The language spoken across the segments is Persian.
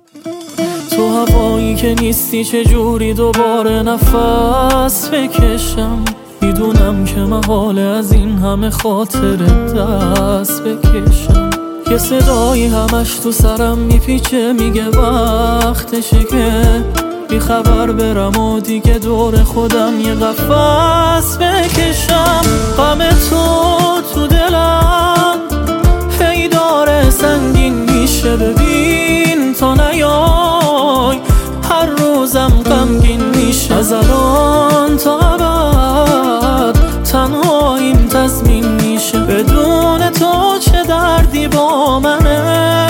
تو هوایی که نیستی چجوری دوباره نفس بکشم؟ میدونم که محاله از این همه خاطر دست بکشم. یه صدایی همش تو سرم میپیچه میگه وقتشه که بی خبر برم و دیگه دور خودم یه قفس بکشم. غم تو دلم هی داره سنگین میشه، ببین تا نیای هر روزم غمگین میشه. از الان تا ابد تنهاییم تضمین میشه، بدون تو چه دردی با منه.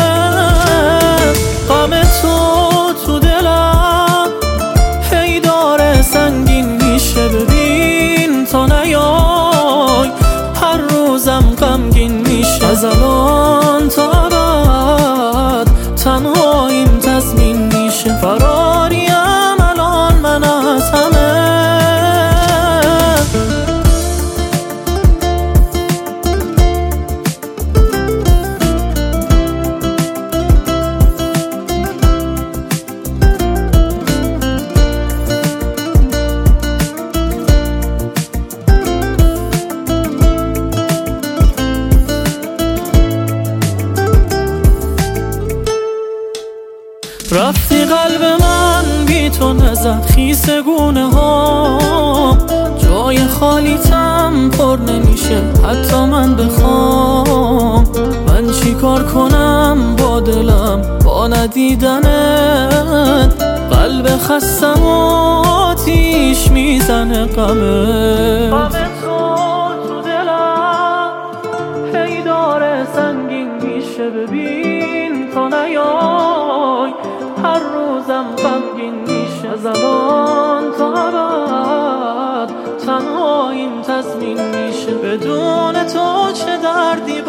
غم تو دلم هی داره سنگین میشه، ببین تا نیای هر روزم غمگین میشه. از الان تا ابد تنهاییم تضمین میشه، فراریم الان من از همه. رفتی قلب من بی تو نزد خیس گونه ها، جای خالیتم پر نمیشه حتی من بخوام. من چی کار کنم با دلم با ندیدنت؟ قلب خستم و آتیش میزنه غمه. غم تو دلم هی داره سنگین میشه، ببین تا نیای هر روزم غمگین میشه. از الان تا ابد تنهاییم تضمین میشه، بدون تو چه دردی